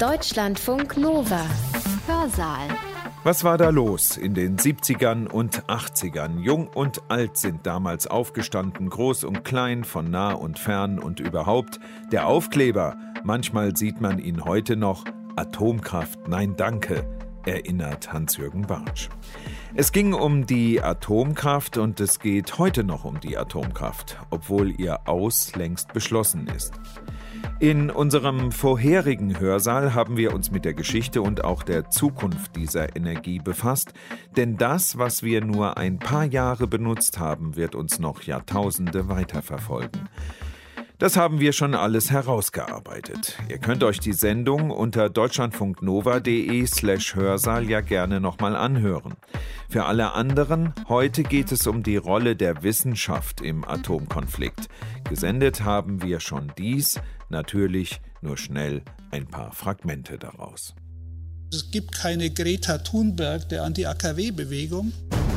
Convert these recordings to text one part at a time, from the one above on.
Deutschlandfunk Nova. Hörsaal. Was war da los in den 70ern und 80ern? Jung und alt sind damals aufgestanden, groß und klein, von nah und fern und überhaupt. Der Aufkleber, manchmal sieht man ihn heute noch, Atomkraft, nein danke, erinnert Hans-Jürgen Bartsch. Es ging um die Atomkraft und es geht heute noch um die Atomkraft, obwohl ihr Aus längst beschlossen ist. In unserem vorherigen Hörsaal haben wir uns mit der Geschichte und auch der Zukunft dieser Energie befasst, denn das, was wir nur ein paar Jahre benutzt haben, wird uns noch Jahrtausende weiterverfolgen. Das haben wir schon alles herausgearbeitet. Ihr könnt euch die Sendung unter deutschlandfunknova.de/Hörsaal ja gerne nochmal anhören. Für alle anderen, heute geht es um die Rolle der Wissenschaft im Atomkonflikt. Gesendet haben wir schon dies, natürlich nur schnell ein paar Fragmente daraus. Es gibt keine Greta Thunberg der Anti-AKW-Bewegung.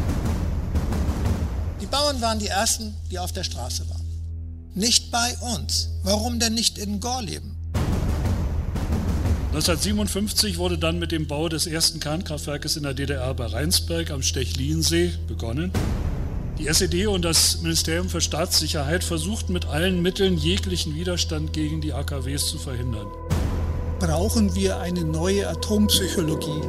Die Bauern waren die Ersten, die auf der Straße waren. Nicht bei uns. Warum denn nicht in Gorleben? 1957 wurde dann mit dem Bau des ersten Kernkraftwerkes in der DDR bei Rheinsberg am Stechlinsee begonnen. Die SED und das Ministerium für Staatssicherheit versuchten mit allen Mitteln jeglichen Widerstand gegen die AKWs zu verhindern. Brauchen wir eine neue Atompsychologie?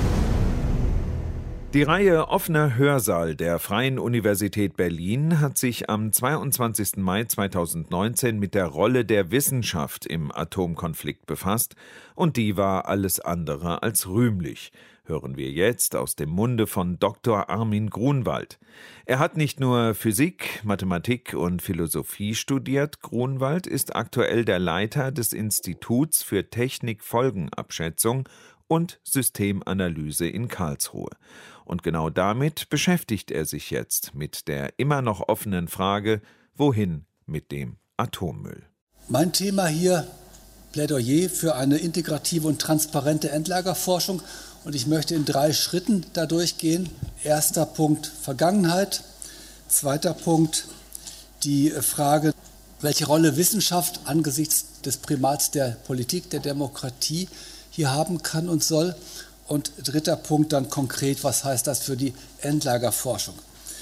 Die Reihe Offener Hörsaal der Freien Universität Berlin hat sich am 22. Mai 2019 mit der Rolle der Wissenschaft im Atomkonflikt befasst und die war alles andere als rühmlich. Hören wir jetzt aus dem Munde von Dr. Armin Grunwald. Er hat nicht nur Physik, Mathematik und Philosophie studiert. Grunwald ist aktuell der Leiter des Instituts für Technikfolgenabschätzung und Systemanalyse in Karlsruhe. Und genau damit beschäftigt er sich jetzt mit der immer noch offenen Frage, wohin mit dem Atommüll? Mein Thema hier, Plädoyer für eine integrative und transparente Endlagerforschung. Und ich möchte in 3 Schritten da durchgehen. Erster Punkt Vergangenheit. Zweiter Punkt die Frage, welche Rolle Wissenschaft angesichts des Primats der Politik, der Demokratie hier haben kann und soll. Und dritter Punkt dann konkret, was heißt das für die Endlagerforschung?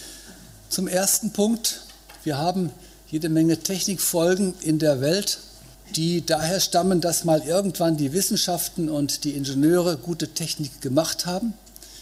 Zum ersten Punkt, wir haben jede Menge Technikfolgen in der Welt, die daher stammen, dass mal irgendwann die Wissenschaften und die Ingenieure gute Technik gemacht haben.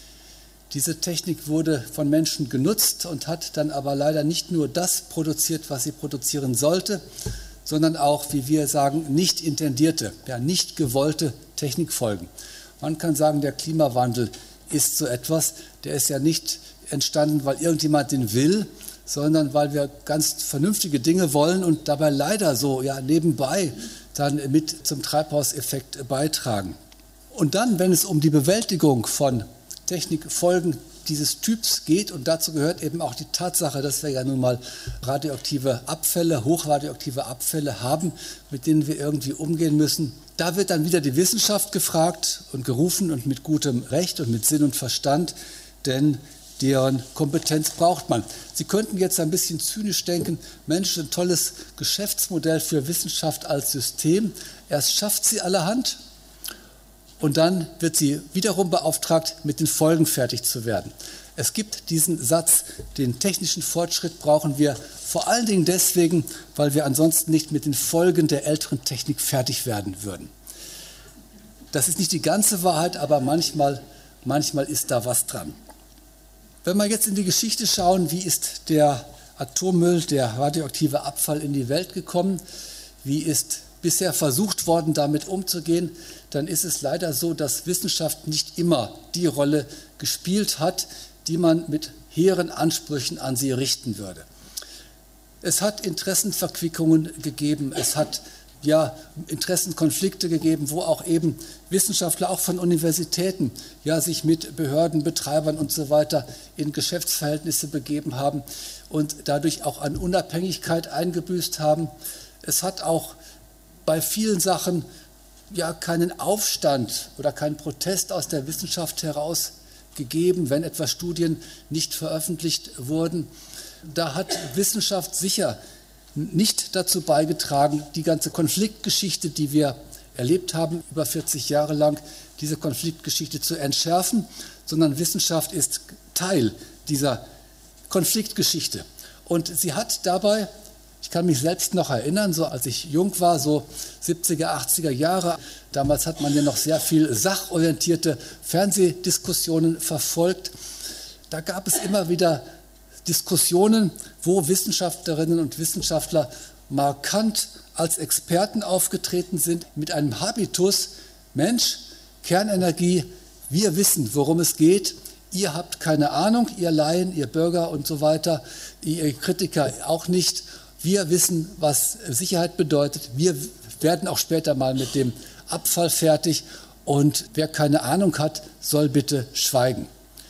Diese Technik wurde von Menschen genutzt und hat dann aber leider nicht nur das produziert, was sie produzieren sollte, sondern auch, wie wir sagen, nicht intendierte, nicht gewollte Technikfolgen. Man kann sagen, der Klimawandel ist so etwas, der ist ja nicht entstanden, weil irgendjemand den will, sondern weil wir ganz vernünftige Dinge wollen und dabei leider so nebenbei dann mit zum Treibhauseffekt beitragen. Und dann, wenn es um die Bewältigung von Technikfolgen dieses Typs geht, und dazu gehört eben auch die Tatsache, dass wir ja nun mal radioaktive Abfälle, hochradioaktive Abfälle haben, mit denen wir irgendwie umgehen müssen. Da wird dann wieder die Wissenschaft gefragt und gerufen und mit gutem Recht und mit Sinn und Verstand, denn deren Kompetenz braucht man. Sie könnten jetzt ein bisschen zynisch denken, Mensch, ein tolles Geschäftsmodell für Wissenschaft als System. Erst schafft sie allerhand und dann wird sie wiederum beauftragt, mit den Folgen fertig zu werden. Es gibt diesen Satz, den technischen Fortschritt brauchen wir vor allen Dingen deswegen, weil wir ansonsten nicht mit den Folgen der älteren Technik fertig werden würden. Das ist nicht die ganze Wahrheit, aber manchmal ist da was dran. Wenn wir jetzt in die Geschichte schauen, wie ist der Atommüll, der radioaktive Abfall in die Welt gekommen, wie ist bisher versucht worden, damit umzugehen, dann ist es leider so, dass Wissenschaft nicht immer die Rolle gespielt hat, die man mit hehren Ansprüchen an sie richten würde. Es hat Interessenverquickungen gegeben, es hat Interessenkonflikte gegeben, wo auch eben Wissenschaftler, auch von Universitäten, sich mit Behörden, Betreibern und so weiter in Geschäftsverhältnisse begeben haben und dadurch auch an Unabhängigkeit eingebüßt haben. Es hat auch bei vielen Sachen keinen Aufstand oder keinen Protest aus der Wissenschaft heraus gegeben, wenn etwa Studien nicht veröffentlicht wurden. Da hat Wissenschaft sicher nicht dazu beigetragen, die ganze Konfliktgeschichte, die wir erlebt haben, über 40 Jahre lang diese Konfliktgeschichte zu entschärfen, sondern Wissenschaft ist Teil dieser Konfliktgeschichte. Und sie hat dabei, ich kann mich selbst noch erinnern, so als ich jung war, so 70er, 80er Jahre, damals hat man ja noch sehr viel sachorientierte Fernsehdiskussionen verfolgt. Da gab es immer wieder Diskussionen, wo Wissenschaftlerinnen und Wissenschaftler markant als Experten aufgetreten sind mit einem Habitus: Mensch, Kernenergie, wir wissen, worum es geht. Ihr habt keine Ahnung, ihr Laien, ihr Bürger und so weiter, ihr Kritiker auch nicht. Wir wissen, was Sicherheit bedeutet. Wir werden auch später mal mit dem Abfall fertig. Und wer keine Ahnung hat, soll bitte schweigen.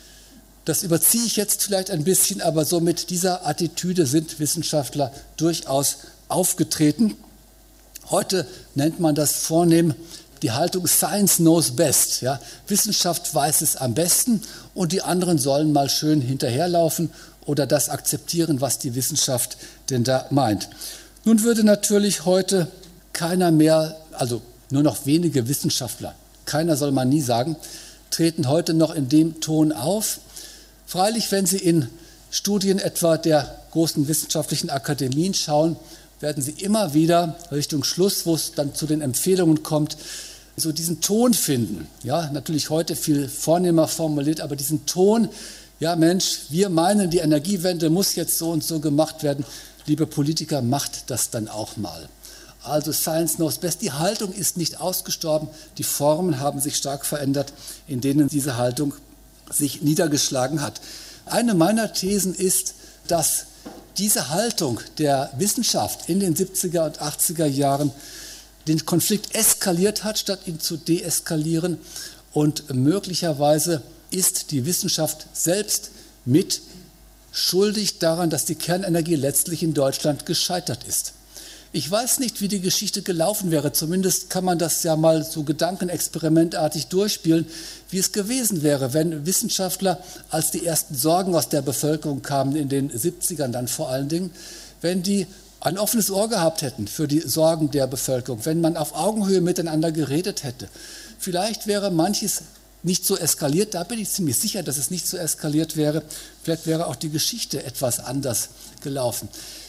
Das überziehe ich jetzt vielleicht ein bisschen, aber so mit dieser Attitüde sind Wissenschaftler durchaus aufgetreten. Heute nennt man das vornehm die Haltung Science knows best. Ja? Wissenschaft weiß es am besten und die anderen sollen mal schön hinterherlaufen oder das akzeptieren, was die Wissenschaft denn da meint. Nun würde natürlich heute keiner mehr, also nur noch wenige Wissenschaftler, keiner soll man nie sagen, treten heute noch in dem Ton auf. Freilich, wenn Sie in Studien etwa der großen wissenschaftlichen Akademien schauen, werden Sie immer wieder Richtung Schluss, wo es dann zu den Empfehlungen kommt, so diesen Ton finden. Ja, natürlich heute viel vornehmer formuliert, aber diesen Ton, ja Mensch, wir meinen, die Energiewende muss jetzt so und so gemacht werden. Liebe Politiker, macht das dann auch mal. Also Science knows best. Die Haltung ist nicht ausgestorben, die Formen haben sich stark verändert, in denen diese Haltung sich niedergeschlagen hat. Eine meiner Thesen ist, dass diese Haltung der Wissenschaft in den 70er und 80er Jahren den Konflikt eskaliert hat, statt ihn zu deeskalieren. Und möglicherweise ist die Wissenschaft selbst mit schuldig daran, dass die Kernenergie letztlich in Deutschland gescheitert ist. Ich weiß nicht, wie die Geschichte gelaufen wäre. Zumindest kann man das ja mal so gedankenexperimentartig durchspielen, wie es gewesen wäre, wenn Wissenschaftler, als die ersten Sorgen aus der Bevölkerung kamen, in den 70ern dann vor allen Dingen, wenn die ein offenes Ohr gehabt hätten für die Sorgen der Bevölkerung, wenn man auf Augenhöhe miteinander geredet hätte. Vielleicht wäre manches nicht so eskaliert, da bin ich ziemlich sicher, dass es nicht so eskaliert wäre. Vielleicht wäre auch die Geschichte etwas anders gelaufen.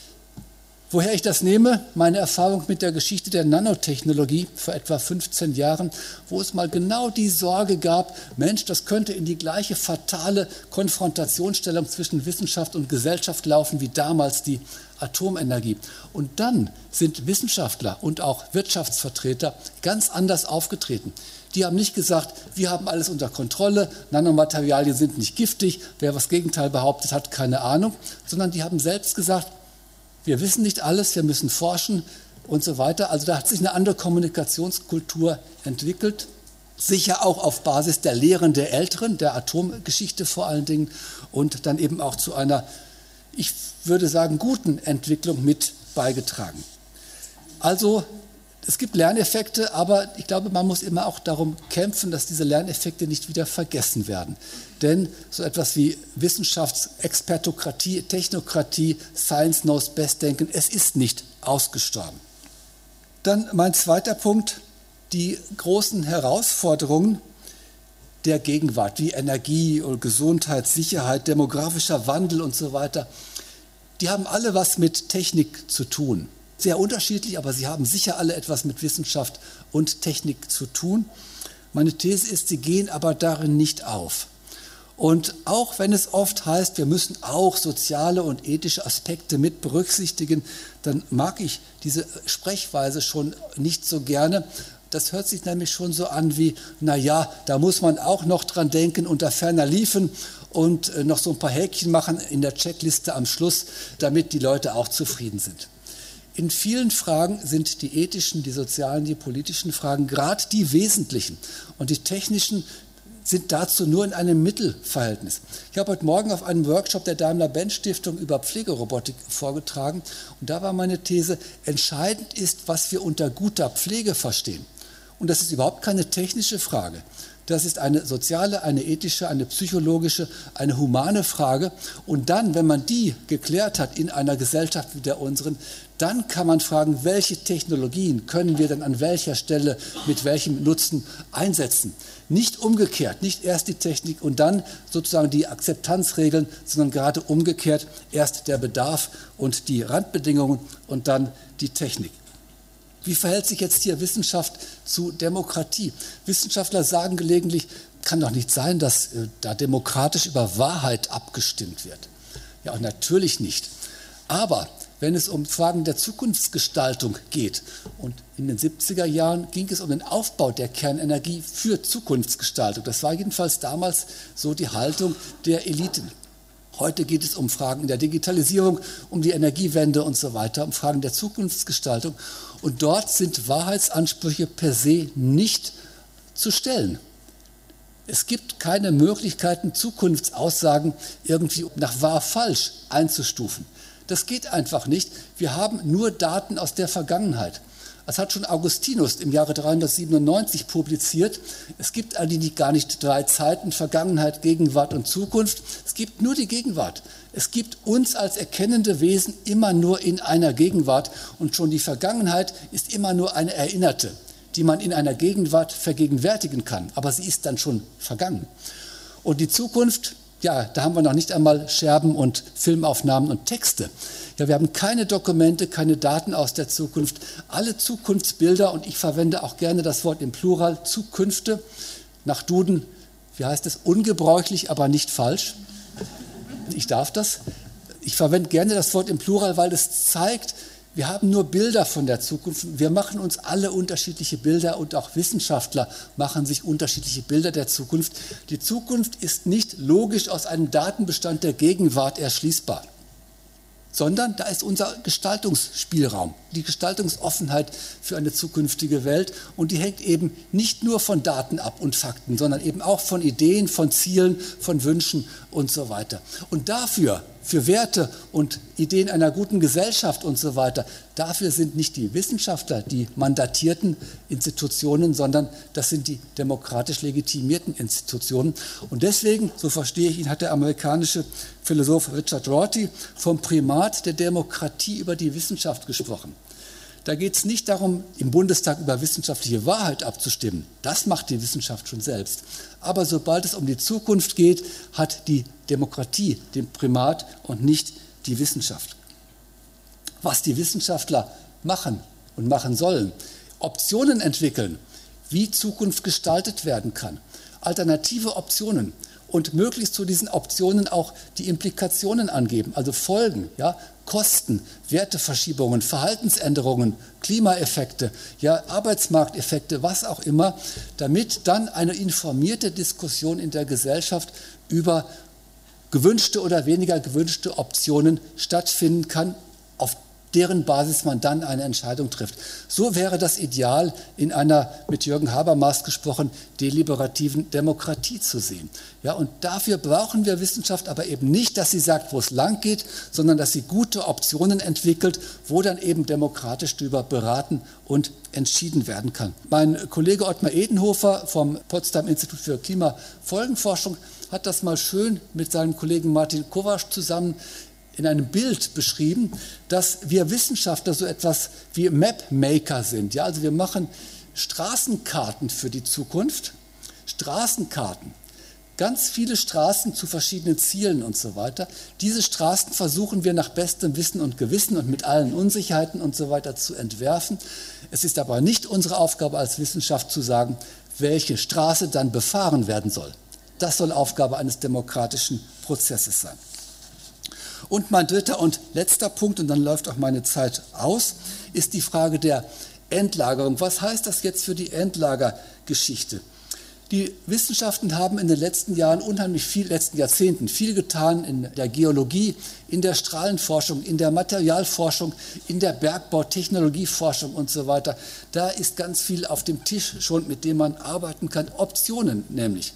Woher ich das nehme? Meine Erfahrung mit der Geschichte der Nanotechnologie vor etwa 15 Jahren, wo es mal genau die Sorge gab, Mensch, das könnte in die gleiche fatale Konfrontationsstellung zwischen Wissenschaft und Gesellschaft laufen wie damals die Atomenergie. Und dann sind Wissenschaftler und auch Wirtschaftsvertreter ganz anders aufgetreten. Die haben nicht gesagt, wir haben alles unter Kontrolle, Nanomaterialien sind nicht giftig, wer das Gegenteil behauptet, hat keine Ahnung, sondern die haben selbst gesagt, wir wissen nicht alles, wir müssen forschen und so weiter. Also da hat sich eine andere Kommunikationskultur entwickelt, sicher auch auf Basis der Lehren der Älteren, der Atomgeschichte vor allen Dingen und dann eben auch zu einer, ich würde sagen, guten Entwicklung mit beigetragen. Also es gibt Lerneffekte, aber ich glaube, man muss immer auch darum kämpfen, dass diese Lerneffekte nicht wieder vergessen werden. Denn so etwas wie Wissenschaftsexpertokratie, Technokratie, Science knows best denken, es ist nicht ausgestorben. Dann mein zweiter Punkt, die großen Herausforderungen der Gegenwart, wie Energie und Gesundheit, Sicherheit, demografischer Wandel und so weiter, die haben alle was mit Technik zu tun. Sehr unterschiedlich, aber sie haben sicher alle etwas mit Wissenschaft und Technik zu tun. Meine These ist, sie gehen aber darin nicht auf. Und auch wenn es oft heißt, wir müssen auch soziale und ethische Aspekte mit berücksichtigen, dann mag ich diese Sprechweise schon nicht so gerne. Das hört sich nämlich schon so an wie, naja, da muss man auch noch dran denken, unter ferner liefen und noch so ein paar Häkchen machen in der Checkliste am Schluss, damit die Leute auch zufrieden sind. In vielen Fragen sind die ethischen, die sozialen, die politischen Fragen gerade die wesentlichen. Und die technischen sind dazu nur in einem Mittelverhältnis. Ich habe heute Morgen auf einem Workshop der Daimler-Benz-Stiftung über Pflegerobotik vorgetragen. Und da war meine These, entscheidend ist, was wir unter guter Pflege verstehen. Und das ist überhaupt keine technische Frage. Das ist eine soziale, eine ethische, eine psychologische, eine humane Frage. Und dann, wenn man die geklärt hat in einer Gesellschaft wie der unseren, dann kann man fragen, welche Technologien können wir dann an welcher Stelle mit welchem Nutzen einsetzen. Nicht umgekehrt, nicht erst die Technik und dann sozusagen die Akzeptanzregeln, sondern gerade umgekehrt, erst der Bedarf und die Randbedingungen und dann die Technik. Wie verhält sich jetzt hier Wissenschaft zu Demokratie? Wissenschaftler sagen gelegentlich, kann doch nicht sein, dass da demokratisch über Wahrheit abgestimmt wird. Ja, und natürlich nicht. Aber wenn es um Fragen der Zukunftsgestaltung geht, und in den 70er Jahren ging es um den Aufbau der Kernenergie für Zukunftsgestaltung. Das war jedenfalls damals so die Haltung der Eliten. Heute geht es um Fragen der Digitalisierung, um die Energiewende und so weiter, um Fragen der Zukunftsgestaltung. Und dort sind Wahrheitsansprüche per se nicht zu stellen. Es gibt keine Möglichkeiten, Zukunftsaussagen irgendwie nach wahr-falsch einzustufen. Das geht einfach nicht. Wir haben nur Daten aus der Vergangenheit. Das hat schon Augustinus im Jahre 397 publiziert. Es gibt eigentlich gar nicht 3 Zeiten, Vergangenheit, Gegenwart und Zukunft. Es gibt nur die Gegenwart. Es gibt uns als erkennende Wesen immer nur in einer Gegenwart. Und schon die Vergangenheit ist immer nur eine Erinnerte, die man in einer Gegenwart vergegenwärtigen kann. Aber sie ist dann schon vergangen. Und die Zukunft, ja, da haben wir noch nicht einmal Scherben und Filmaufnahmen und Texte. Ja, wir haben keine Dokumente, keine Daten aus der Zukunft. Alle Zukunftsbilder, und ich verwende auch gerne das Wort im Plural, Zukünfte, nach Duden, wie heißt es, ungebräuchlich, aber nicht falsch. Ich darf das. Ich verwende gerne das Wort im Plural, weil es zeigt, wir haben nur Bilder von der Zukunft. Wir machen uns alle unterschiedliche Bilder und auch Wissenschaftler machen sich unterschiedliche Bilder der Zukunft. Die Zukunft ist nicht logisch aus einem Datenbestand der Gegenwart erschließbar, sondern da ist unser Gestaltungsspielraum, die Gestaltungsoffenheit für eine zukünftige Welt. Und die hängt eben nicht nur von Daten ab und Fakten, sondern eben auch von Ideen, von Zielen, von Wünschen und so weiter. Und dafür, für Werte und Ideen einer guten Gesellschaft und so weiter, dafür sind nicht die Wissenschaftler die mandatierten Institutionen, sondern das sind die demokratisch legitimierten Institutionen. Und deswegen, so verstehe ich ihn, hat der amerikanische Philosoph Richard Rorty vom Primat der Demokratie über die Wissenschaft gesprochen. Da geht es nicht darum, im Bundestag über wissenschaftliche Wahrheit abzustimmen. Das macht die Wissenschaft schon selbst. Aber sobald es um die Zukunft geht, hat die Demokratie den Primat und nicht die Wissenschaft. Was die Wissenschaftler machen und machen sollen, Optionen entwickeln, wie Zukunft gestaltet werden kann, alternative Optionen und möglichst zu diesen Optionen auch die Implikationen angeben, also Folgen, ja, Kosten, Werteverschiebungen, Verhaltensänderungen, Klimaeffekte, ja, Arbeitsmarkteffekte, was auch immer, damit dann eine informierte Diskussion in der Gesellschaft über gewünschte oder weniger gewünschte Optionen stattfinden kann, auf deren Basis man dann eine Entscheidung trifft. So wäre das Ideal in einer, mit Jürgen Habermas gesprochen, deliberativen Demokratie zu sehen. Ja, und dafür brauchen wir Wissenschaft, aber eben nicht, dass sie sagt, wo es lang geht, sondern dass sie gute Optionen entwickelt, wo dann eben demokratisch darüber beraten und entschieden werden kann. Mein Kollege Ottmar Edenhofer vom Potsdam Institut für Klimafolgenforschung hat das mal schön mit seinem Kollegen Martin Kovacs zusammen in einem Bild beschrieben, dass wir Wissenschaftler so etwas wie Mapmaker sind. Ja, also wir machen Straßenkarten für die Zukunft, Straßenkarten, ganz viele Straßen zu verschiedenen Zielen und so weiter. Diese Straßen versuchen wir nach bestem Wissen und Gewissen und mit allen Unsicherheiten und so weiter zu entwerfen. Es ist aber nicht unsere Aufgabe als Wissenschaft zu sagen, welche Straße dann befahren werden soll. Das soll Aufgabe eines demokratischen Prozesses sein. Und mein dritter und letzter Punkt, und dann läuft auch meine Zeit aus, ist die Frage der Endlagerung. Was heißt das jetzt für die Endlagergeschichte? Die Wissenschaften haben in den letzten Jahren letzten Jahrzehnten viel getan in der Geologie, in der Strahlenforschung, in der Materialforschung, in der Bergbautechnologieforschung und so weiter. Da ist ganz viel auf dem Tisch schon, mit dem man arbeiten kann, Optionen nämlich.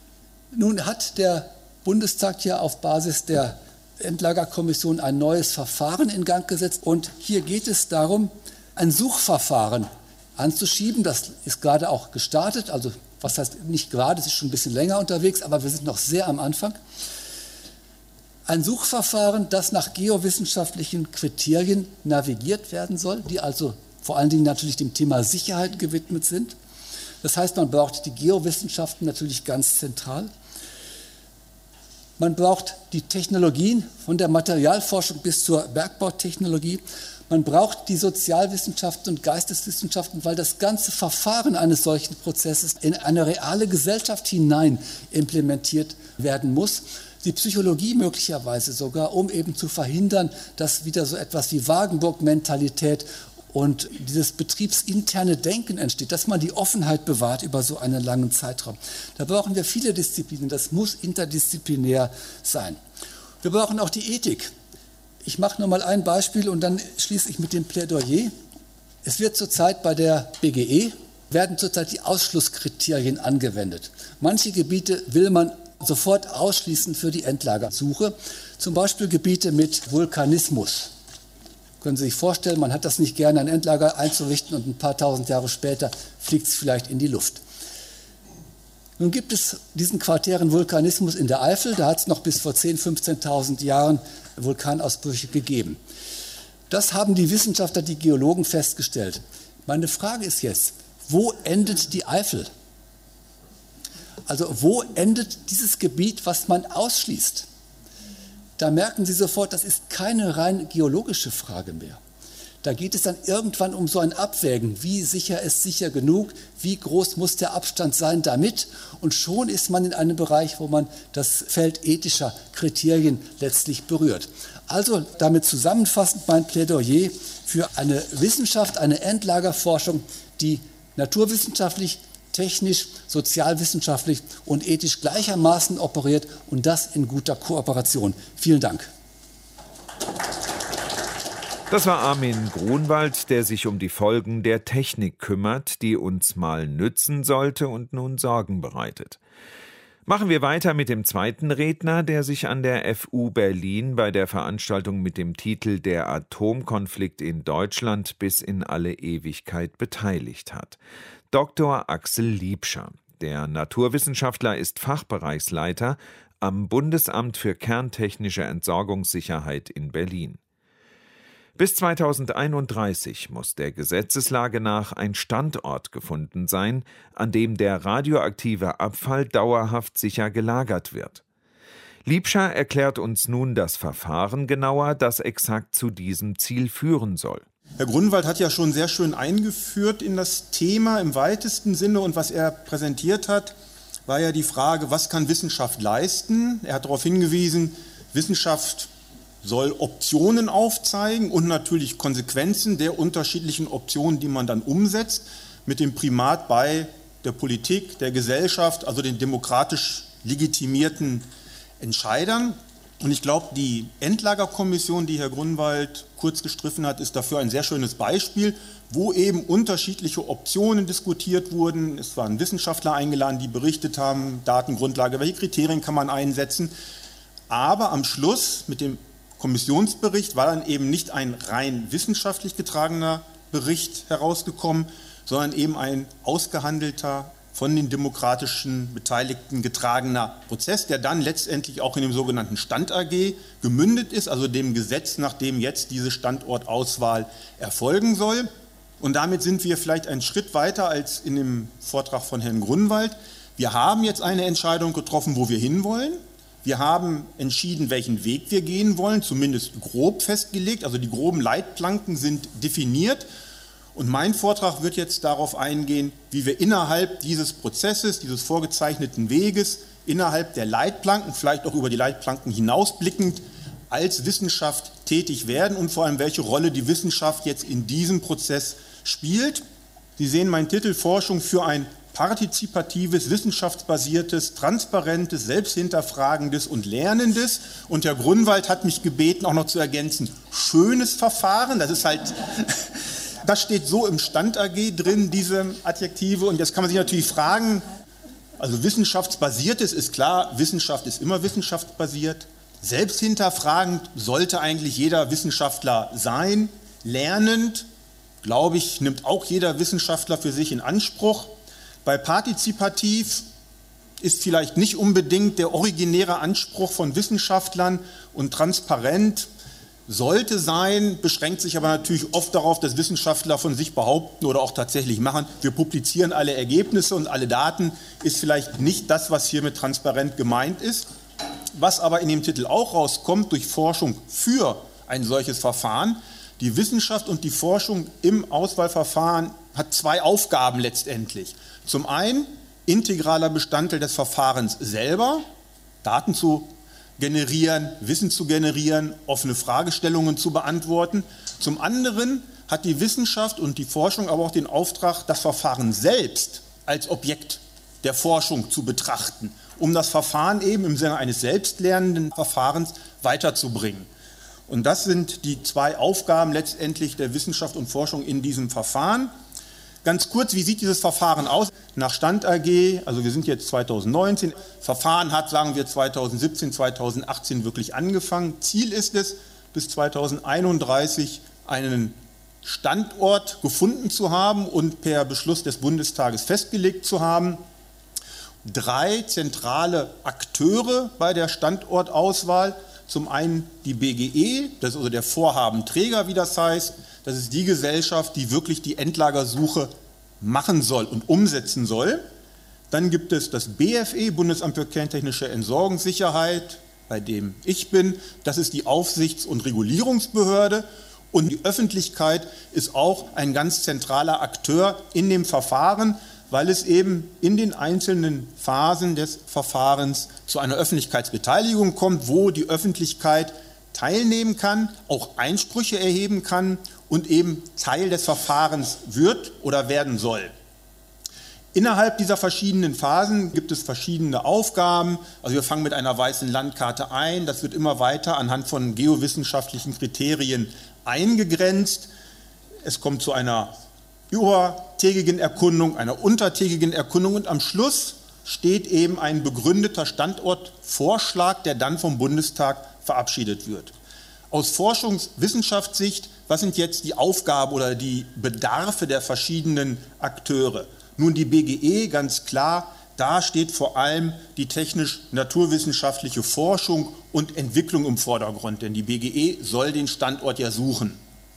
Nun hat der Bundestag ja auf Basis der Endlagerkommission ein neues Verfahren in Gang gesetzt. Und hier geht es darum, ein Suchverfahren anzuschieben. Das ist gerade auch gestartet, also was heißt nicht gerade, es ist schon ein bisschen länger unterwegs, aber wir sind noch sehr am Anfang. Ein Suchverfahren, das nach geowissenschaftlichen Kriterien navigiert werden soll, die also vor allen Dingen natürlich dem Thema Sicherheit gewidmet sind. Das heißt, man braucht die Geowissenschaften natürlich ganz zentral. Man braucht die Technologien von der Materialforschung bis zur Bergbautechnologie. Man braucht die Sozialwissenschaften und Geisteswissenschaften, weil das ganze Verfahren eines solchen Prozesses in eine reale Gesellschaft hinein implementiert werden muss. Die Psychologie möglicherweise sogar, um eben zu verhindern, dass wieder so etwas wie Wagenburg-Mentalität und dieses betriebsinterne Denken entsteht, dass man die Offenheit bewahrt über so einen langen Zeitraum. Da brauchen wir viele Disziplinen, das muss interdisziplinär sein. Wir brauchen auch die Ethik. Ich mache nur mal ein Beispiel und dann schließe ich mit dem Plädoyer. Es wird zurzeit bei der BGE, werden zurzeit die Ausschlusskriterien angewendet. Manche Gebiete will man sofort ausschließen für die Endlagersuche, zum Beispiel Gebiete mit Vulkanismus. Können Sie sich vorstellen, man hat das nicht gerne, ein Endlager einzurichten und ein paar tausend Jahre später fliegt es vielleicht in die Luft. Nun gibt es diesen quartären Vulkanismus in der Eifel, da hat es noch bis vor 10.000, 15.000 Jahren Vulkanausbrüche gegeben. Das haben die Wissenschaftler, die Geologen festgestellt. Meine Frage ist jetzt, wo endet die Eifel? Also wo endet dieses Gebiet, was man ausschließt? Da merken Sie sofort, das ist keine rein geologische Frage mehr. Da geht es dann irgendwann um so ein Abwägen. Wie sicher ist sicher genug? Wie groß muss der Abstand sein damit? Und schon ist man in einem Bereich, wo man das Feld ethischer Kriterien letztlich berührt. Also damit zusammenfassend mein Plädoyer für eine Wissenschaft, eine Endlagerforschung, die naturwissenschaftlich, technisch, sozialwissenschaftlich und ethisch gleichermaßen operiert und das in guter Kooperation. Vielen Dank. Das war Armin Grunwald, der sich um die Folgen der Technik kümmert, die uns mal nützen sollte und nun Sorgen bereitet. Machen wir weiter mit dem zweiten Redner, der sich an der FU Berlin bei der Veranstaltung mit dem Titel »Der Atomkonflikt in Deutschland bis in alle Ewigkeit« beteiligt hat. Dr. Axel Liebscher. Der Naturwissenschaftler ist Fachbereichsleiter am Bundesamt für kerntechnische Entsorgungssicherheit in Berlin. Bis 2031 muss der Gesetzeslage nach ein Standort gefunden sein, an dem der radioaktive Abfall dauerhaft sicher gelagert wird. Liebscher erklärt uns nun das Verfahren genauer, das exakt zu diesem Ziel führen soll. Herr Grunwald hat ja schon sehr schön eingeführt in das Thema im weitesten Sinne und was er präsentiert hat, war ja die Frage, was kann Wissenschaft leisten? Er hat darauf hingewiesen, Wissenschaft soll Optionen aufzeigen und natürlich Konsequenzen der unterschiedlichen Optionen, die man dann umsetzt, mit dem Primat bei der Politik, der Gesellschaft, also den demokratisch legitimierten Entscheidern. Und ich glaube, die Endlagerkommission, die Herr Grunwald kurz gestriffen hat, ist dafür ein sehr schönes Beispiel, wo eben unterschiedliche Optionen diskutiert wurden. Es waren Wissenschaftler eingeladen, die berichtet haben, Datengrundlage, welche Kriterien kann man einsetzen. Aber am Schluss mit dem Kommissionsbericht war dann eben nicht ein rein wissenschaftlich getragener Bericht herausgekommen, sondern eben ein ausgehandelter, von den demokratischen Beteiligten getragener Prozess, der dann letztendlich auch in dem sogenannten Stand AG gemündet ist, also dem Gesetz, nach dem jetzt diese Standortauswahl erfolgen soll. Und damit sind wir vielleicht einen Schritt weiter als in dem Vortrag von Herrn Grunwald. Wir haben jetzt eine Entscheidung getroffen, wo wir hinwollen. Wir haben entschieden, welchen Weg wir gehen wollen, zumindest grob festgelegt. Also die groben Leitplanken sind definiert. Und mein Vortrag wird jetzt darauf eingehen, wie wir innerhalb dieses Prozesses, dieses vorgezeichneten Weges, innerhalb der Leitplanken, vielleicht auch über die Leitplanken hinausblickend, als Wissenschaft tätig werden und vor allem, welche Rolle die Wissenschaft jetzt in diesem Prozess spielt. Sie sehen meinen Titel Forschung für ein partizipatives, wissenschaftsbasiertes, transparentes, selbsthinterfragendes und lernendes. Und Herr Grunwald hat mich gebeten, auch noch zu ergänzen, schönes Verfahren. Das ist halt... Das steht so im Stand AG drin, diese Adjektive. Und jetzt kann man sich natürlich fragen, also wissenschaftsbasiertes ist klar, Wissenschaft ist immer wissenschaftsbasiert. Selbsthinterfragend sollte eigentlich jeder Wissenschaftler sein. Lernend, glaube ich, nimmt auch jeder Wissenschaftler für sich in Anspruch. Bei partizipativ ist vielleicht nicht unbedingt der originäre Anspruch von Wissenschaftlern und transparent sollte sein, beschränkt sich aber natürlich oft darauf, dass Wissenschaftler von sich behaupten oder auch tatsächlich machen, wir publizieren alle Ergebnisse und alle Daten, ist vielleicht nicht das, was hier mit transparent gemeint ist. Was aber in dem Titel auch rauskommt, durch Forschung für ein solches Verfahren, die Wissenschaft und die Forschung im Auswahlverfahren hat zwei Aufgaben letztendlich. Zum einen integraler Bestandteil des Verfahrens selber, Daten zu generieren, Wissen zu generieren, offene Fragestellungen zu beantworten. Zum anderen hat die Wissenschaft und die Forschung aber auch den Auftrag, das Verfahren selbst als Objekt der Forschung zu betrachten, um das Verfahren eben im Sinne eines selbstlernenden Verfahrens weiterzubringen. Und das sind die zwei Aufgaben letztendlich der Wissenschaft und Forschung in diesem Verfahren. Ganz kurz, wie sieht dieses Verfahren aus? Nach Stand AG, also wir sind jetzt 2019, Verfahren hat, sagen wir, 2017, 2018 wirklich angefangen. Ziel ist es, bis 2031 einen Standort gefunden zu haben und per Beschluss des Bundestages festgelegt zu haben. 3 zentrale Akteure bei der Standortauswahl. Zum einen die BGE, das ist also der Vorhabenträger, wie das heißt. Das ist die Gesellschaft, die wirklich die Endlagersuche machen soll und umsetzen soll. Dann gibt es das BFE, Bundesamt für kerntechnische Entsorgungssicherheit, bei dem ich bin. Das ist die Aufsichts- und Regulierungsbehörde. Und die Öffentlichkeit ist auch ein ganz zentraler Akteur in dem Verfahren, weil es eben in den einzelnen Phasen des Verfahrens zu einer Öffentlichkeitsbeteiligung kommt, wo die Öffentlichkeit teilnehmen kann, auch Einsprüche erheben kann und eben Teil des Verfahrens wird oder werden soll. Innerhalb dieser verschiedenen Phasen gibt es verschiedene Aufgaben. Also wir fangen mit einer weißen Landkarte ein. Das wird immer weiter anhand von geowissenschaftlichen Kriterien eingegrenzt. Es kommt zu einer übertägigen Erkundung, einer untertägigen Erkundung und am Schluss steht eben ein begründeter Standortvorschlag, der dann vom Bundestag verabschiedet wird. Aus Forschungswissenschaftssicht, was sind jetzt die Aufgaben oder die Bedarfe der verschiedenen Akteure? Nun, die BGE, ganz klar, da steht vor allem die technisch-naturwissenschaftliche Forschung und Entwicklung im Vordergrund, denn die BGE soll den Standort ja suchen.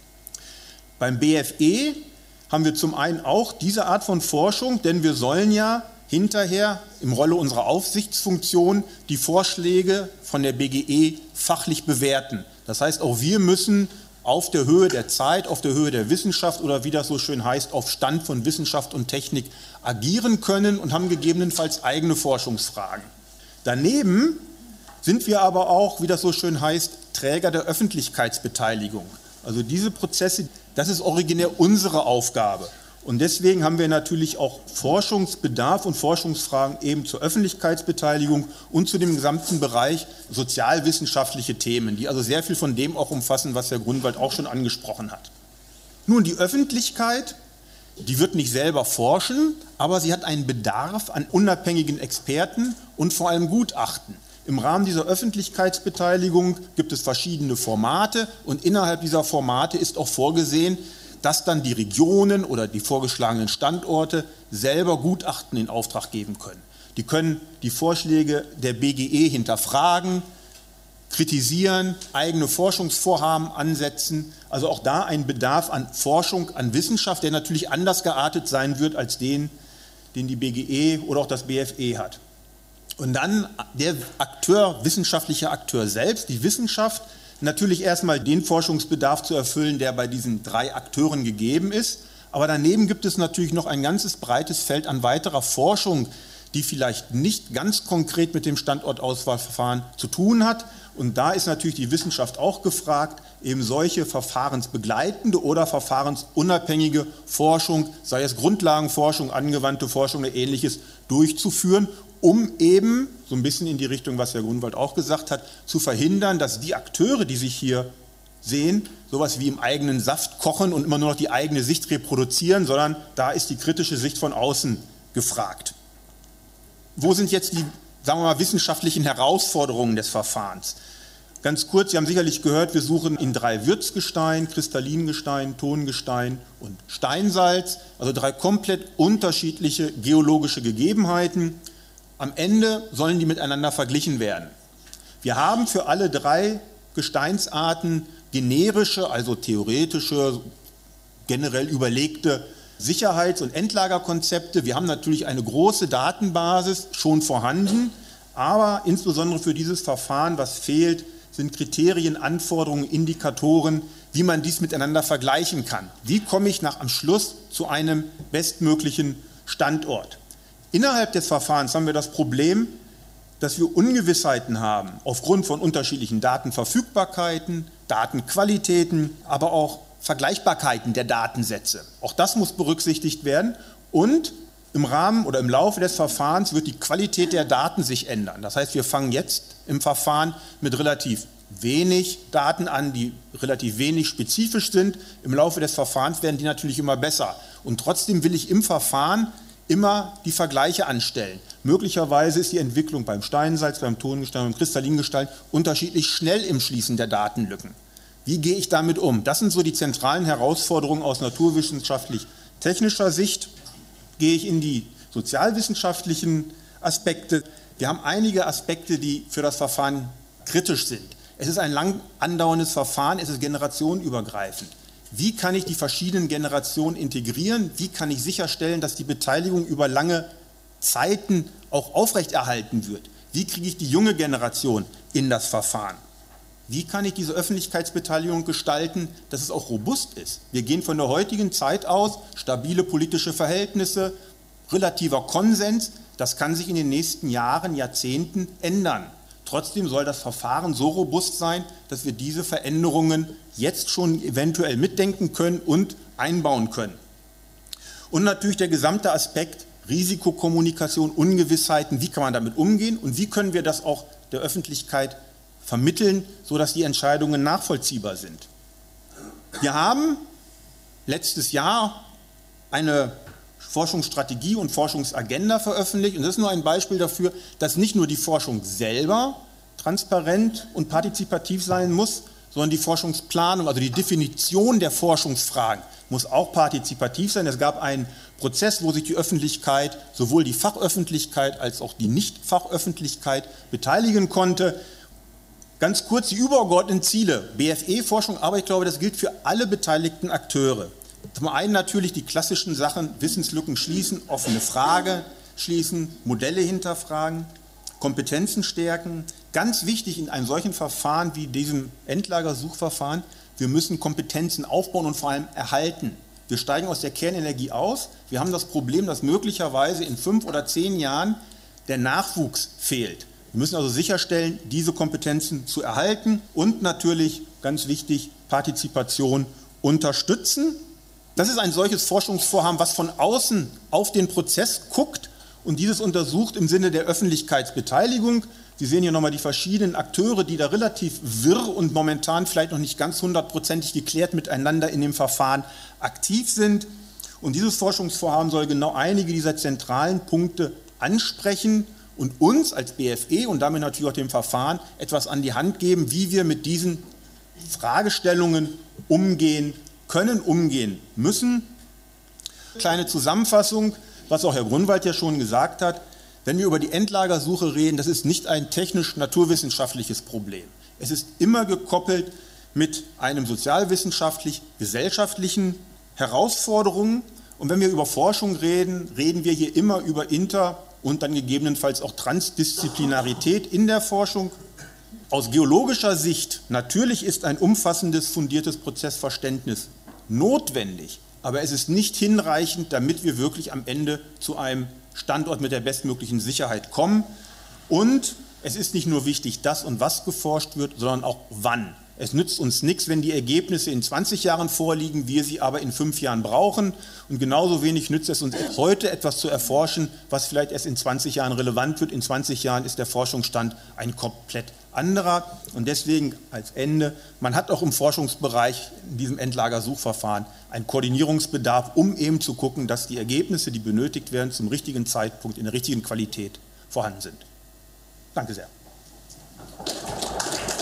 Beim BFE haben wir zum einen auch diese Art von Forschung, denn wir sollen ja hinterher im Rolle unserer Aufsichtsfunktion die Vorschläge von der BGE fachlich bewerten. Das heißt, auch wir müssen auf der Höhe der Zeit, auf der Höhe der Wissenschaft oder wie das so schön heißt, auf Stand von Wissenschaft und Technik agieren können und haben gegebenenfalls eigene Forschungsfragen. Daneben sind wir aber auch, wie das so schön heißt, Träger der Öffentlichkeitsbeteiligung. Also diese Prozesse, das ist originär unsere Aufgabe. Und deswegen haben wir natürlich auch Forschungsbedarf und Forschungsfragen eben zur Öffentlichkeitsbeteiligung und zu dem gesamten Bereich sozialwissenschaftliche Themen, die also sehr viel von dem auch umfassen, was Herr Grunwald auch schon angesprochen hat. Nun, die Öffentlichkeit, die wird nicht selber forschen, aber sie hat einen Bedarf an unabhängigen Experten und vor allem Gutachten. Im Rahmen dieser Öffentlichkeitsbeteiligung gibt es verschiedene Formate und innerhalb dieser Formate ist auch vorgesehen, dass dann die Regionen oder die vorgeschlagenen Standorte selber Gutachten in Auftrag geben können. Die können die Vorschläge der BGE hinterfragen, kritisieren, eigene Forschungsvorhaben ansetzen. Also auch da ein Bedarf an Forschung, an Wissenschaft, der natürlich anders geartet sein wird als den die BGE oder auch das BFE hat. Und dann der Akteur, wissenschaftliche Akteur selbst, die Wissenschaft, natürlich erstmal den Forschungsbedarf zu erfüllen, der bei diesen 3 Akteuren gegeben ist. Aber daneben gibt es natürlich noch ein ganzes breites Feld an weiterer Forschung, die vielleicht nicht ganz konkret mit dem Standortauswahlverfahren zu tun hat. Und da ist natürlich die Wissenschaft auch gefragt, eben solche verfahrensbegleitende oder verfahrensunabhängige Forschung, sei es Grundlagenforschung, angewandte Forschung oder Ähnliches, durchzuführen, um eben, so ein bisschen in die Richtung, was Herr Grunwald auch gesagt hat, zu verhindern, dass die Akteure, die sich hier sehen, sowas wie im eigenen Saft kochen und immer nur noch die eigene Sicht reproduzieren, sondern da ist die kritische Sicht von außen gefragt. Wo sind jetzt die, sagen wir mal, wissenschaftlichen Herausforderungen des Verfahrens? Ganz kurz, Sie haben sicherlich gehört, wir suchen in 3 Wirtsgestein, Kristallingestein, Tongestein und Steinsalz, also 3 komplett unterschiedliche geologische Gegebenheiten. Am Ende sollen die miteinander verglichen werden. Wir haben für alle 3 Gesteinsarten generische, also theoretische, generell überlegte Sicherheits- und Endlagerkonzepte. Wir haben natürlich eine große Datenbasis schon vorhanden, aber insbesondere für dieses Verfahren, was fehlt, sind Kriterien, Anforderungen, Indikatoren, wie man dies miteinander vergleichen kann. Wie komme ich am Schluss zu einem bestmöglichen Standort? Innerhalb des Verfahrens haben wir das Problem, dass wir Ungewissheiten haben aufgrund von unterschiedlichen Datenverfügbarkeiten, Datenqualitäten, aber auch Vergleichbarkeiten der Datensätze. Auch das muss berücksichtigt werden und im Rahmen oder im Laufe des Verfahrens wird die Qualität der Daten sich ändern. Das heißt, wir fangen jetzt im Verfahren mit relativ wenig Daten an, die relativ wenig spezifisch sind. Im Laufe des Verfahrens werden die natürlich immer besser. Und trotzdem will ich im Verfahren immer die Vergleiche anstellen. Möglicherweise ist die Entwicklung beim Steinsalz, beim Tongestein, beim Kristallingestein unterschiedlich schnell im Schließen der Datenlücken. Wie gehe ich damit um? Das sind so die zentralen Herausforderungen aus naturwissenschaftlich-technischer Sicht. Gehe ich in die sozialwissenschaftlichen Aspekte. Wir haben einige Aspekte, die für das Verfahren kritisch sind. Es ist ein lang andauerndes Verfahren, es ist generationenübergreifend. Wie kann ich die verschiedenen Generationen integrieren? Wie kann ich sicherstellen, dass die Beteiligung über lange Zeiten auch aufrechterhalten wird? Wie kriege ich die junge Generation in das Verfahren? Wie kann ich diese Öffentlichkeitsbeteiligung gestalten, dass es auch robust ist? Wir gehen von der heutigen Zeit aus, stabile politische Verhältnisse, relativer Konsens, das kann sich in den nächsten Jahren, Jahrzehnten ändern. Trotzdem soll das Verfahren so robust sein, dass wir diese Veränderungen jetzt schon eventuell mitdenken können und einbauen können. Und natürlich der gesamte Aspekt Risikokommunikation, Ungewissheiten, wie kann man damit umgehen und wie können wir das auch der Öffentlichkeit vermitteln, sodass die Entscheidungen nachvollziehbar sind. Wir haben letztes Jahr eine Forschungsstrategie und Forschungsagenda veröffentlicht und das ist nur ein Beispiel dafür, dass nicht nur die Forschung selber transparent und partizipativ sein muss, sondern die Forschungsplanung, also die Definition der Forschungsfragen muss auch partizipativ sein. Es gab einen Prozess, wo sich die Öffentlichkeit, sowohl die Fachöffentlichkeit als auch die Nicht-Fachöffentlichkeit beteiligen konnte. Ganz kurz die übergeordneten Ziele, BFE-Forschung, aber ich glaube, das gilt für alle beteiligten Akteure. Zum einen natürlich die klassischen Sachen, Wissenslücken schließen, offene Frage schließen, Modelle hinterfragen, Kompetenzen stärken. Ganz wichtig in einem solchen Verfahren wie diesem Endlagersuchverfahren, wir müssen Kompetenzen aufbauen und vor allem erhalten. Wir steigen aus der Kernenergie aus. Wir haben das Problem, dass möglicherweise in 5 oder 10 Jahren der Nachwuchs fehlt. Wir müssen also sicherstellen, diese Kompetenzen zu erhalten und natürlich, ganz wichtig, Partizipation unterstützen. Das ist ein solches Forschungsvorhaben, was von außen auf den Prozess guckt und dieses untersucht im Sinne der Öffentlichkeitsbeteiligung. Sie sehen hier nochmal die verschiedenen Akteure, die da relativ wirr und momentan vielleicht noch nicht ganz 100%ig geklärt miteinander in dem Verfahren aktiv sind. Und dieses Forschungsvorhaben soll genau einige dieser zentralen Punkte ansprechen und uns als BFE und damit natürlich auch dem Verfahren etwas an die Hand geben, wie wir mit diesen Fragestellungen umgehen können, umgehen müssen. Kleine Zusammenfassung, was auch Herr Grunwald ja schon gesagt hat. Wenn wir über die Endlagersuche reden, das ist nicht ein technisch-naturwissenschaftliches Problem. Es ist immer gekoppelt mit einem sozialwissenschaftlich-gesellschaftlichen Herausforderungen. Und wenn wir über Forschung reden, reden wir hier immer über Inter- und dann gegebenenfalls auch Transdisziplinarität in der Forschung. Aus geologischer Sicht, natürlich ist ein umfassendes, fundiertes Prozessverständnis notwendig, aber es ist nicht hinreichend, damit wir wirklich am Ende zu einem Standort mit der bestmöglichen Sicherheit kommen. Und es ist nicht nur wichtig, dass und was geforscht wird, sondern auch wann. Es nützt uns nichts, wenn die Ergebnisse in 20 Jahren vorliegen, wir sie aber in 5 Jahren brauchen. Und genauso wenig nützt es uns heute etwas zu erforschen, was vielleicht erst in 20 Jahren relevant wird. In 20 Jahren ist der Forschungsstand ein komplett anderer. Und deswegen als Ende, man hat auch im Forschungsbereich in diesem Endlagersuchverfahren einen Koordinierungsbedarf, um eben zu gucken, dass die Ergebnisse, die benötigt werden, zum richtigen Zeitpunkt in der richtigen Qualität vorhanden sind. Danke sehr.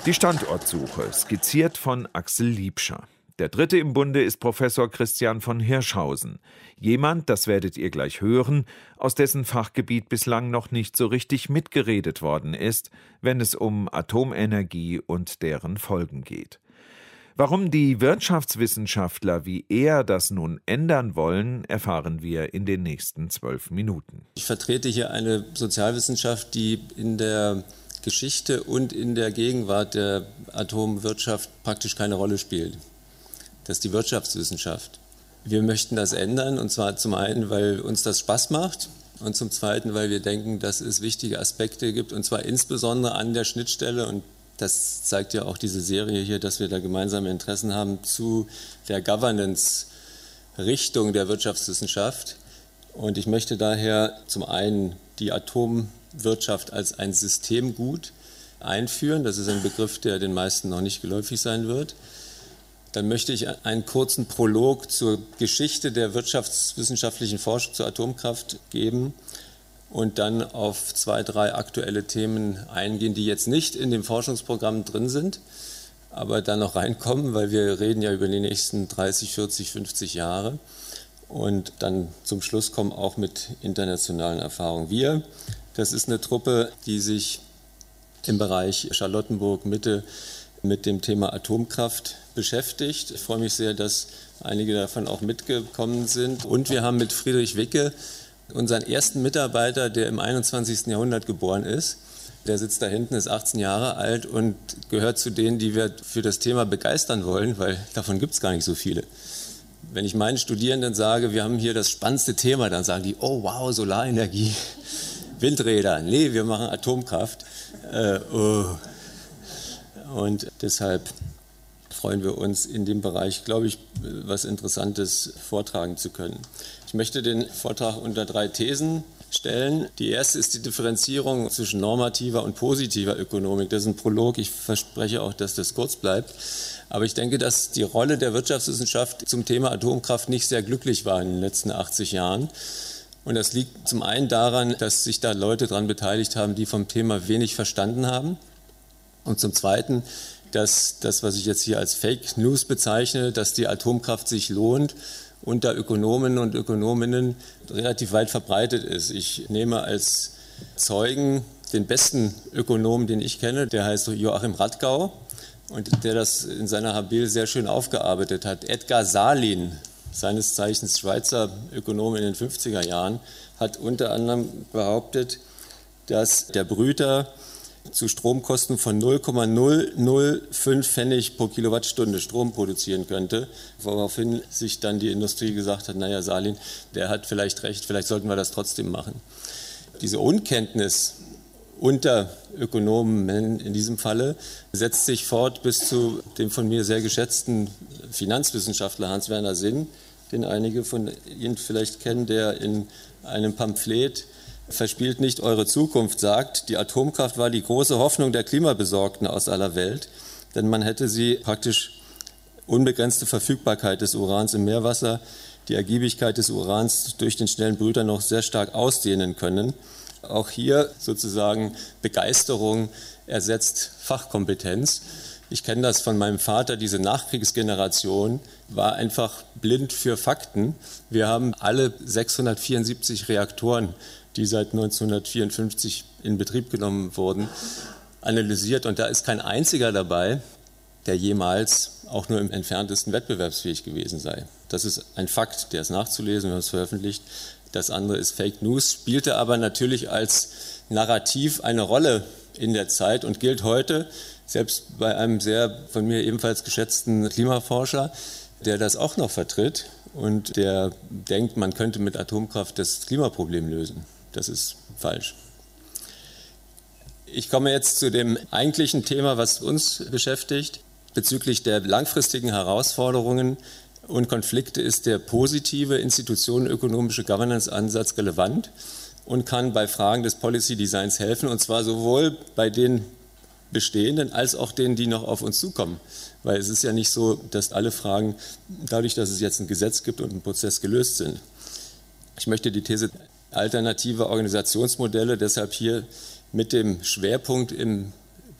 Die Standortsuche, skizziert von Axel Liebscher. Der dritte im Bunde ist Professor Christian von Hirschhausen. Jemand, das werdet ihr gleich hören, aus dessen Fachgebiet bislang noch nicht so richtig mitgeredet worden ist, wenn es um Atomenergie und deren Folgen geht. Warum die Wirtschaftswissenschaftler wie er das nun ändern wollen, erfahren wir in den nächsten 12 Minuten. Ich vertrete hier eine Sozialwissenschaft, die in der Geschichte und in der Gegenwart der Atomwirtschaft praktisch keine Rolle spielt. Das ist die Wirtschaftswissenschaft. Wir möchten das ändern, und zwar zum einen, weil uns das Spaß macht und zum zweiten, weil wir denken, dass es wichtige Aspekte gibt, und zwar insbesondere an der Schnittstelle, und das zeigt ja auch diese Serie hier, dass wir da gemeinsame Interessen haben, zu der Governance-Richtung der Wirtschaftswissenschaft. Und ich möchte daher zum einen die Atomwirtschaft als ein Systemgut einführen. Das ist ein Begriff, der den meisten noch nicht geläufig sein wird. Dann möchte ich einen kurzen Prolog zur Geschichte der wirtschaftswissenschaftlichen Forschung zur Atomkraft geben und dann auf 2, 3 aktuelle Themen eingehen, die jetzt nicht in dem Forschungsprogramm drin sind, aber dann noch reinkommen, weil wir reden ja über die nächsten 30, 40, 50 Jahre. Und dann zum Schluss kommen auch mit internationalen Erfahrungen. Wir, das ist eine Truppe, die sich im Bereich Charlottenburg-Mitte mit dem Thema Atomkraft beschäftigt. Ich freue mich sehr, dass einige davon auch mitgekommen sind. Und wir haben mit Friedrich Wicke unseren ersten Mitarbeiter, der im 21. Jahrhundert geboren ist. Der sitzt da hinten, ist 18 Jahre alt und gehört zu denen, die wir für das Thema begeistern wollen, weil davon gibt es gar nicht so viele. Wenn ich meinen Studierenden sage, wir haben hier das spannendste Thema, dann sagen die, oh wow, Solarenergie, Windräder. Nee, wir machen Atomkraft. Und deshalb freuen wir uns in dem Bereich, glaube ich, was Interessantes vortragen zu können. Ich möchte den Vortrag unter 3 Thesen stellen. Die erste ist die Differenzierung zwischen normativer und positiver Ökonomik. Das ist ein Prolog. Ich verspreche auch, dass das kurz bleibt. Aber ich denke, dass die Rolle der Wirtschaftswissenschaft zum Thema Atomkraft nicht sehr glücklich war in den letzten 80 Jahren. Und das liegt zum einen daran, dass sich da Leute daran beteiligt haben, die vom Thema wenig verstanden haben. Und zum Zweiten, dass das, was ich jetzt hier als Fake News bezeichne, dass die Atomkraft sich lohnt, unter Ökonomen und Ökonominnen relativ weit verbreitet ist. Ich nehme als Zeugen den besten Ökonomen, den ich kenne, der heißt Joachim Radgau und der das in seiner Habil sehr schön aufgearbeitet hat. Edgar Salin, seines Zeichens Schweizer Ökonom in den 50er Jahren, hat unter anderem behauptet, dass der Brüter zu Stromkosten von 0,005 Pfennig pro Kilowattstunde Strom produzieren könnte, woraufhin sich dann die Industrie gesagt hat, naja, Salin, der hat vielleicht recht, vielleicht sollten wir das trotzdem machen. Diese Unkenntnis unter Ökonomen in diesem Falle setzt sich fort bis zu dem von mir sehr geschätzten Finanzwissenschaftler Hans-Werner Sinn, den einige von Ihnen vielleicht kennen, der in einem Pamphlet "Verspielt nicht eure Zukunft" sagt, die Atomkraft war die große Hoffnung der Klimabesorgten aus aller Welt, denn man hätte sie praktisch unbegrenzte Verfügbarkeit des Urans im Meerwasser, die Ergiebigkeit des Urans durch den schnellen Brüter noch sehr stark ausdehnen können. Auch hier sozusagen Begeisterung ersetzt Fachkompetenz. Ich kenne das von meinem Vater, diese Nachkriegsgeneration war einfach blind für Fakten. Wir haben alle 674 Reaktoren, die seit 1954 in Betrieb genommen wurden, analysiert. Und da ist kein einziger dabei, der jemals auch nur im entferntesten wettbewerbsfähig gewesen sei. Das ist ein Fakt, der ist nachzulesen, wir haben es veröffentlicht. Das andere ist Fake News, spielte aber natürlich als Narrativ eine Rolle in der Zeit und gilt heute, selbst bei einem sehr von mir ebenfalls geschätzten Klimaforscher, der das auch noch vertritt und der denkt, man könnte mit Atomkraft das Klimaproblem lösen. Das ist falsch. Ich komme jetzt zu dem eigentlichen Thema, was uns beschäftigt. Bezüglich der langfristigen Herausforderungen und Konflikte ist der positive institutionenökonomische Governance-Ansatz relevant und kann bei Fragen des Policy Designs helfen, und zwar sowohl bei den bestehenden als auch denen, die noch auf uns zukommen. Weil es ist ja nicht so, dass alle Fragen, dadurch, dass es jetzt ein Gesetz gibt und ein Prozess gelöst sind. Ich möchte die These alternative Organisationsmodelle deshalb hier mit dem Schwerpunkt im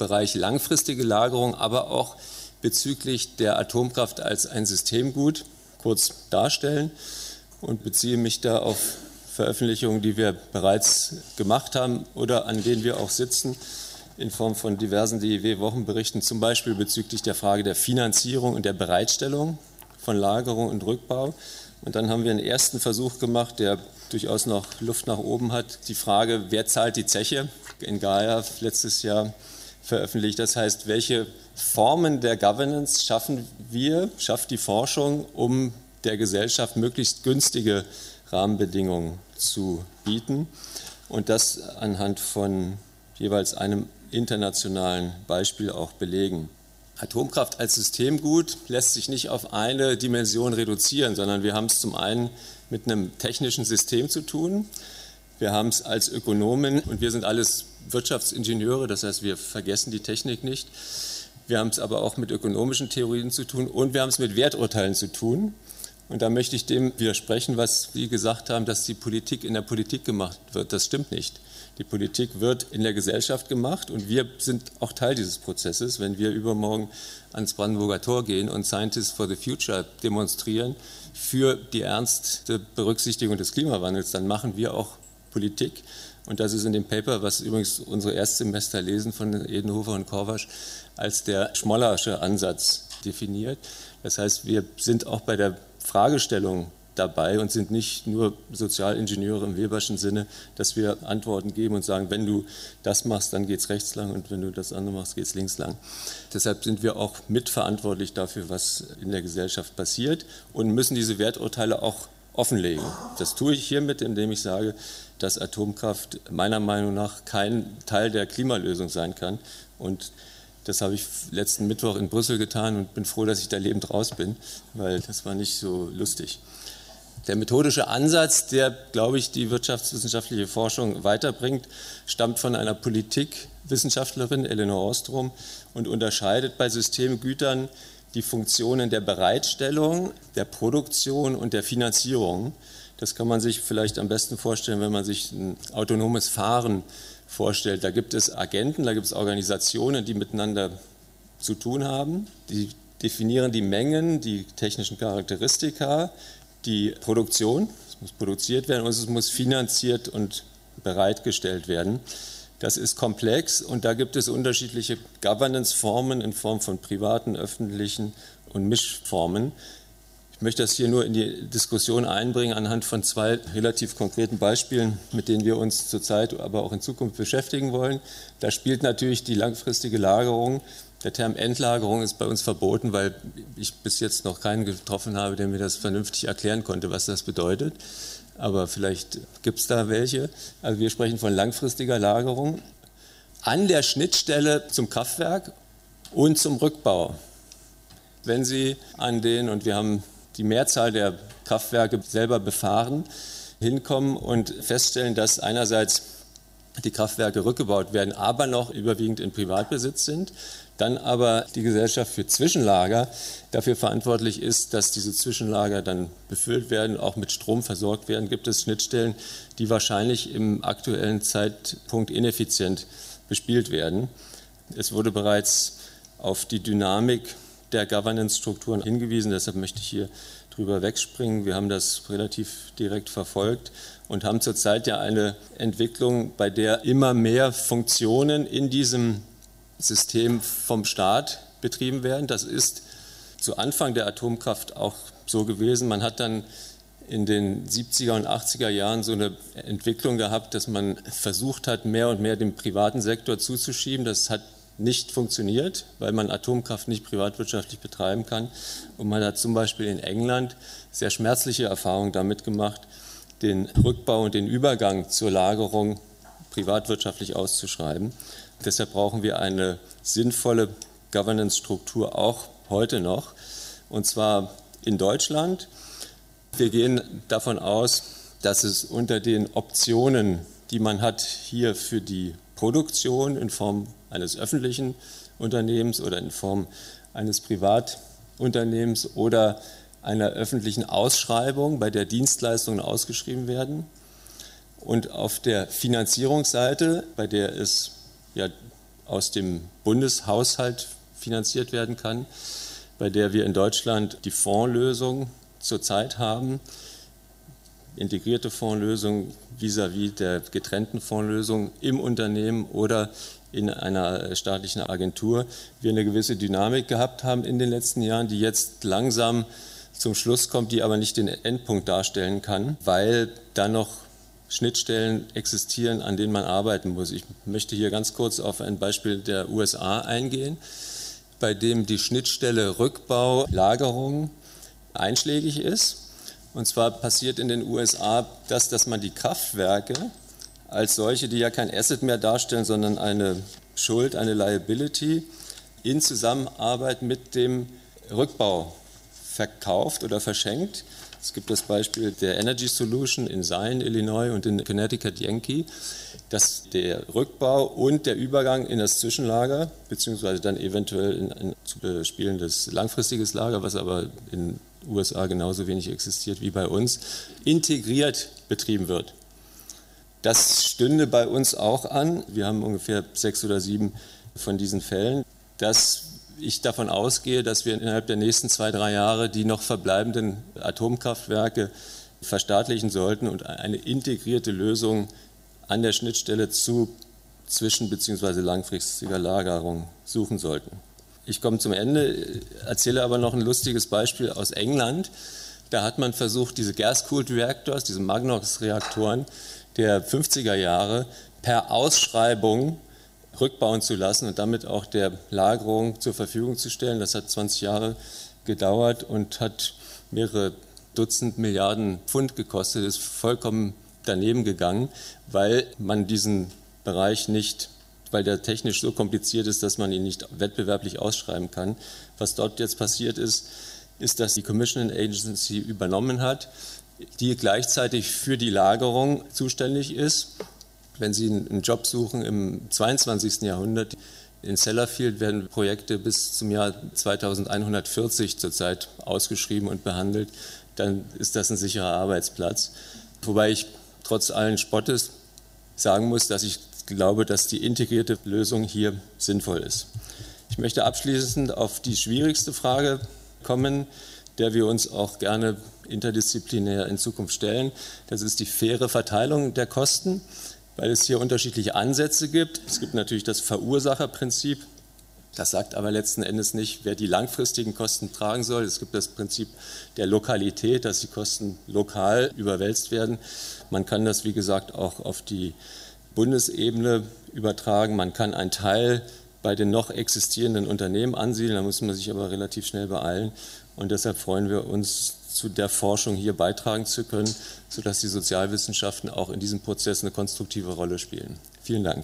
Bereich langfristige Lagerung, aber auch bezüglich der Atomkraft als ein Systemgut kurz darstellen und beziehe mich da auf Veröffentlichungen, die wir bereits gemacht haben oder an denen wir auch sitzen, in Form von diversen DIW-Wochenberichten, zum Beispiel bezüglich der Frage der Finanzierung und der Bereitstellung von Lagerung und Rückbau. Und dann haben wir einen ersten Versuch gemacht, der durchaus noch Luft nach oben hat, die Frage, wer zahlt die Zeche? In Gaia letztes Jahr veröffentlicht. Das heißt, welche Formen der Governance schafft die Forschung, um der Gesellschaft möglichst günstige Rahmenbedingungen zu bieten und das anhand von jeweils einem internationalen Beispiel auch belegen. Atomkraft als Systemgut lässt sich nicht auf eine Dimension reduzieren, sondern wir haben es zum einen mit einem technischen System zu tun. Wir haben es als Ökonomen und wir sind alles Wirtschaftsingenieure, das heißt, wir vergessen die Technik nicht. Wir haben es aber auch mit ökonomischen Theorien zu tun und wir haben es mit Werturteilen zu tun. Und da möchte ich dem widersprechen, was Sie gesagt haben, dass die Politik in der Politik gemacht wird. Das stimmt nicht. Die Politik wird in der Gesellschaft gemacht und wir sind auch Teil dieses Prozesses. Wenn wir übermorgen ans Brandenburger Tor gehen und Scientists for the Future demonstrieren für die ernste Berücksichtigung des Klimawandels, dann machen wir auch Politik. Und das ist in dem Paper, was übrigens unsere Erstsemester lesen von Edenhofer und Korvasch, als der Schmollersche Ansatz definiert. Das heißt, wir sind auch bei der Fragestellung dabei und sind nicht nur Sozialingenieure im Weberschen Sinne, dass wir Antworten geben und sagen, wenn du das machst, dann geht es rechts lang und wenn du das andere machst, geht es links lang. Deshalb sind wir auch mitverantwortlich dafür, was in der Gesellschaft passiert und müssen diese Werturteile auch offenlegen. Das tue ich hiermit, indem ich sage, dass Atomkraft meiner Meinung nach kein Teil der Klimalösung sein kann. Und das habe ich letzten Mittwoch in Brüssel getan und bin froh, dass ich da lebend raus bin, weil das war nicht so lustig. Der methodische Ansatz, der, glaube ich, die wirtschaftswissenschaftliche Forschung weiterbringt, stammt von einer Politikwissenschaftlerin, Elinor Ostrom, und unterscheidet bei Systemgütern die Funktionen der Bereitstellung, der Produktion und der Finanzierung. Das kann man sich vielleicht am besten vorstellen, wenn man sich ein autonomes Fahren vorstellt. Da gibt es Agenten, da gibt es Organisationen, die miteinander zu tun haben. Die definieren die Mengen, die technischen Charakteristika, die Produktion, es muss produziert werden und es muss finanziert und bereitgestellt werden. Das ist komplex und da gibt es unterschiedliche Governance-Formen in Form von privaten, öffentlichen und Mischformen. Ich möchte das hier nur in die Diskussion einbringen anhand von zwei relativ konkreten Beispielen, mit denen wir uns zurzeit, aber auch in Zukunft beschäftigen wollen. Da spielt natürlich die langfristige Lagerung. Der Term Endlagerung ist bei uns verboten, weil ich bis jetzt noch keinen getroffen habe, der mir das vernünftig erklären konnte, was das bedeutet. Aber vielleicht gibt es da welche. Also wir sprechen von langfristiger Lagerung an der Schnittstelle zum Kraftwerk und zum Rückbau. Wenn Sie an den, und wir haben die Mehrzahl der Kraftwerke selber befahren, hinkommen und feststellen, dass einerseits die Kraftwerke rückgebaut werden, aber noch überwiegend in Privatbesitz sind, dann aber die Gesellschaft für Zwischenlager dafür verantwortlich ist, dass diese Zwischenlager dann befüllt werden, auch mit Strom versorgt werden, gibt es Schnittstellen, die wahrscheinlich im aktuellen Zeitpunkt ineffizient bespielt werden. Es wurde bereits auf die Dynamik der Governance-Strukturen hingewiesen, deshalb möchte ich hier drüber wegspringen. Wir haben das relativ direkt verfolgt und haben zurzeit ja eine Entwicklung, bei der immer mehr Funktionen in diesem System vom Staat betrieben werden. Das ist zu Anfang der Atomkraft auch so gewesen. Man hat dann in den 70er und 80er Jahren so eine Entwicklung gehabt, dass man versucht hat, mehr und mehr dem privaten Sektor zuzuschieben. Das hat nicht funktioniert, weil man Atomkraft nicht privatwirtschaftlich betreiben kann. Und man hat zum Beispiel in England sehr schmerzliche Erfahrungen damit gemacht, den Rückbau und den Übergang zur Lagerung privatwirtschaftlich auszuschreiben. Deshalb brauchen wir eine sinnvolle Governance-Struktur auch heute noch, und zwar in Deutschland. Wir gehen davon aus, dass es unter den Optionen, die man hat hier für die Produktion in Form eines öffentlichen Unternehmens oder in Form eines Privatunternehmens oder einer öffentlichen Ausschreibung, bei der Dienstleistungen ausgeschrieben werden, und auf der Finanzierungsseite, bei der es ja aus dem Bundeshaushalt finanziert werden kann, bei der wir in Deutschland die Fondslösung zurzeit haben, integrierte Fondslösung vis-à-vis der getrennten Fondslösung im Unternehmen oder in einer staatlichen Agentur, wir eine gewisse Dynamik gehabt haben in den letzten Jahren, die jetzt langsam zum Schluss kommt, die aber nicht den Endpunkt darstellen kann, weil da noch Schnittstellen existieren, an denen man arbeiten muss. Ich möchte hier ganz kurz auf ein Beispiel der USA eingehen, bei dem die Schnittstelle Rückbau, Lagerung einschlägig ist. Und zwar passiert in den USA das, dass man die Kraftwerke als solche, die ja kein Asset mehr darstellen, sondern eine Schuld, eine Liability, in Zusammenarbeit mit dem Rückbau verkauft oder verschenkt. Es gibt das Beispiel der Energy Solution in Zion, Illinois und in Connecticut Yankee, dass der Rückbau und der Übergang in das Zwischenlager, beziehungsweise dann eventuell in ein zu bespielendes langfristiges Lager, was aber in den USA genauso wenig existiert wie bei uns, integriert betrieben wird. Das stünde bei uns auch an. Wir haben ungefähr 6 oder 7 von diesen Fällen, dass ich davon ausgehe, dass wir innerhalb der nächsten 2-3 Jahre die noch verbleibenden Atomkraftwerke verstaatlichen sollten und eine integrierte Lösung an der Schnittstelle zu zwischen- bzw. langfristiger Lagerung suchen sollten. Ich komme zum Ende, erzähle aber noch ein lustiges Beispiel aus England. Da hat man versucht, diese Gas-Cooled Reactors, diese Magnox-Reaktoren der 50er Jahre per Ausschreibung rückbauen zu lassen und damit auch der Lagerung zur Verfügung zu stellen. Das hat 20 Jahre gedauert und hat mehrere Dutzend Milliarden Pfund gekostet. Ist vollkommen daneben gegangen, weil man diesen Bereich nicht, weil der technisch so kompliziert ist, dass man ihn nicht wettbewerblich ausschreiben kann. Was dort jetzt passiert ist, dass die Commissioning Agency übernommen hat, die gleichzeitig für die Lagerung zuständig ist. Wenn Sie einen Job suchen im 22. Jahrhundert, in Sellafield werden Projekte bis zum Jahr 2140 zurzeit ausgeschrieben und behandelt, dann ist das ein sicherer Arbeitsplatz. Wobei ich trotz allen Spottes sagen muss, dass ich glaube, dass die integrierte Lösung hier sinnvoll ist. Ich möchte abschließend auf die schwierigste Frage kommen, der wir uns auch gerne interdisziplinär in Zukunft stellen. Das ist die faire Verteilung der Kosten, weil es hier unterschiedliche Ansätze gibt. Es gibt natürlich das Verursacherprinzip. Das sagt aber letzten Endes nicht, wer die langfristigen Kosten tragen soll. Es gibt das Prinzip der Lokalität, dass die Kosten lokal überwälzt werden. Man kann das, wie gesagt, auch auf die Bundesebene übertragen. Man kann einen Teil bei den noch existierenden Unternehmen ansiedeln. Da muss man sich aber relativ schnell beeilen. Und deshalb freuen wir uns, zu der Forschung hier beitragen zu können, sodass die Sozialwissenschaften auch in diesem Prozess eine konstruktive Rolle spielen. Vielen Dank.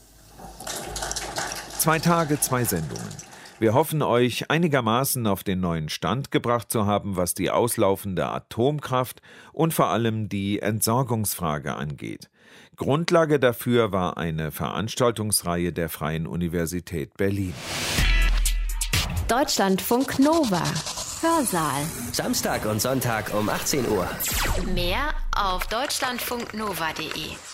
2 Tage, 2 Sendungen. Wir hoffen, euch einigermaßen auf den neuen Stand gebracht zu haben, was die auslaufende Atomkraft und vor allem die Entsorgungsfrage angeht. Grundlage dafür war eine Veranstaltungsreihe der Freien Universität Berlin. Deutschlandfunk Nova. Hörsaal. Samstag und Sonntag um 18 Uhr. Mehr auf deutschlandfunknova.de.